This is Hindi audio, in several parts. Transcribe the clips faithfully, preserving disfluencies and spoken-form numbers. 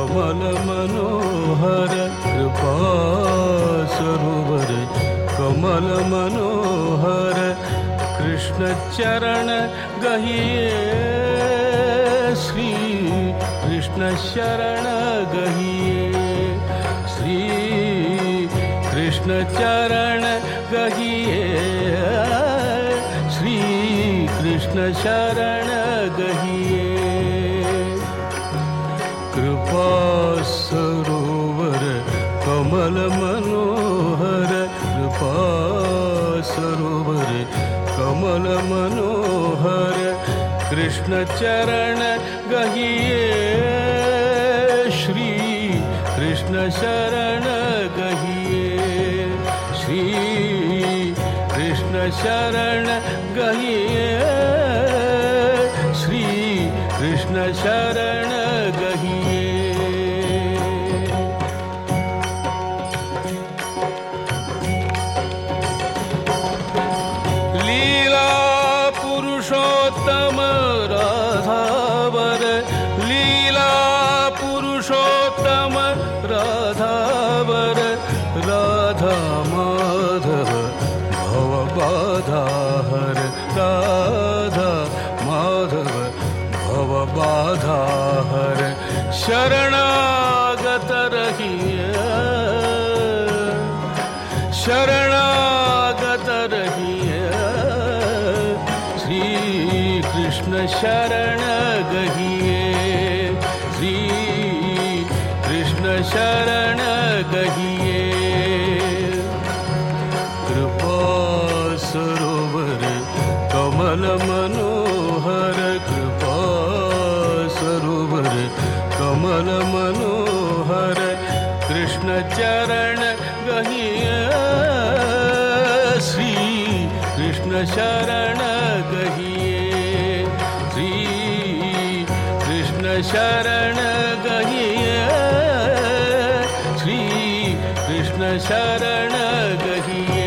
कमल मनोहर कृपा सरोवर कमल मनोहर कृष्ण चरण गहिए श्री कृष्ण शरण गहिए श्री कृष्ण चरण गहिए श्री कृष्ण शरण गहिए कृपा सरोवर कमल मनोहर कृपा सरोवर कमल मनोहर कृष्ण चरण गहिए श्री कृष्ण शरण गहिए श्री कृष्ण शरण गहिए श्री कृष्ण शरण गहिए लीला पुरुषोत्तम राधावर लीला पुरुषोत्तम राधावर राधा माधव भव बाधा हर राधा माधव भव बाधा हर शरणागत रहिए शरणागत रहिए श्री कृष्ण शरण गहिए श्री कृष्ण शरण गहिए कृपा सरोवर कमल मनोहर कृपा सरोवर कमल मनोहर कृष्ण चरण गहिए श्री कृष्ण शरण गहिए श्री कृष्ण शरण गहिए श्री कृष्ण शरण गहिए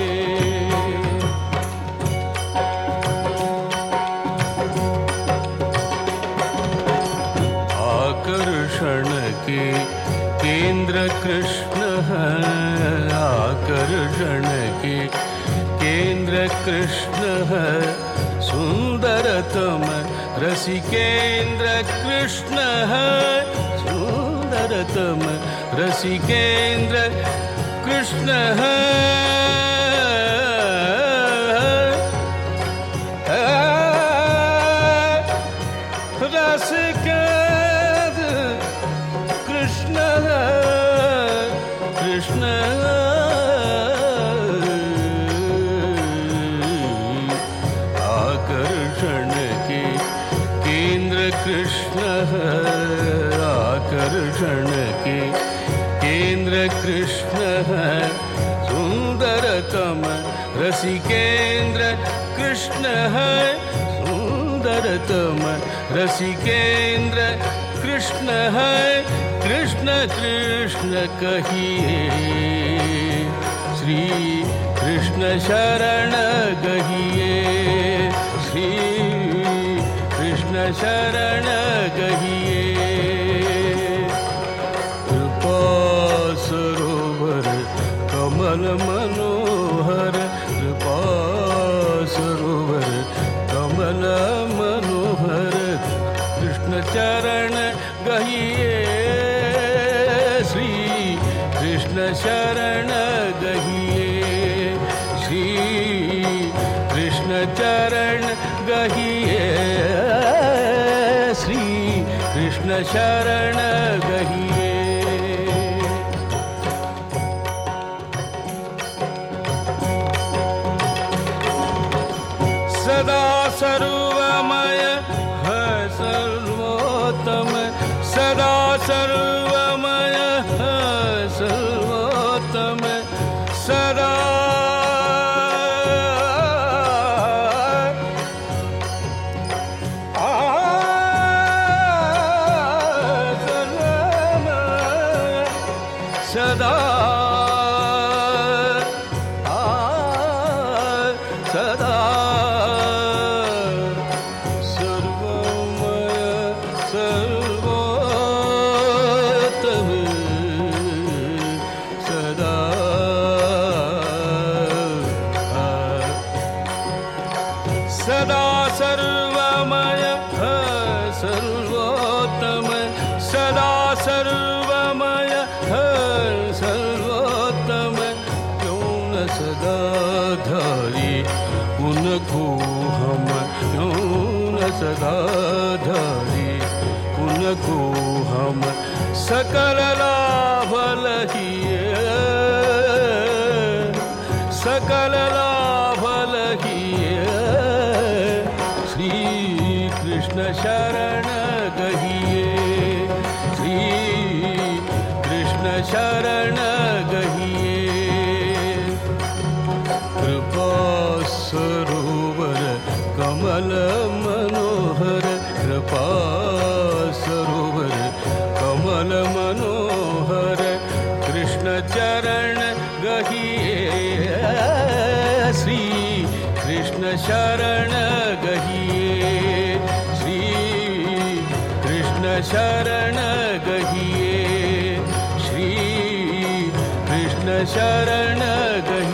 आकर्षण के केंद्र कृष्ण है आकर्षण के केंद्र कृष्ण है सुंदरतम रसिकेंद्र कृष्ण है सुंदरतम रसिकेंद्र कृष्ण है रसिकेंद्र कृष्ण है कृष्ण आकर्षण के केंद्र कृष्ण है आकर्षण के केंद्र कृष्ण है सुंदरतम रसिकेंद्र कृष्ण है सुंदरतम रसिकेंद्र कृष्ण है कृष्ण कृष्ण कहिए श्री कृष्ण शरण गहिए श्री कृष्ण शरण गहिए कृपा सरोवर कमल मनोहर कृपा सरोवर कमल मनोहर कृष्ण चरण गहिए श्री कृष्ण शरण गहिए श्री कृष्ण चरण गहिए श्री कृष्ण शरण गहिए सदा सर्वमय है सर्वोत्तम सदा सर्वमय है सर्वोत्तम सदा सदा सदा सर्वमय सर्वोत्तम सर्वमय हर सर्वोत्तम क्यों न सदा धारी उनको हम क्यों न सदा धारी उनको हम सकल लाभ लहिए सकल लाभ लहिए श्री कृष्ण शरण गहिए श्री कृष्ण शरण गहिए कृपा सरोवर कमल मनोहर कृपा सरोवर कमल मनोहर कृष्ण चरण गहिए श्री कृष्ण शरण गहिए श्री कृष्ण शरण गहिए श्री कृष्ण शरण गहिए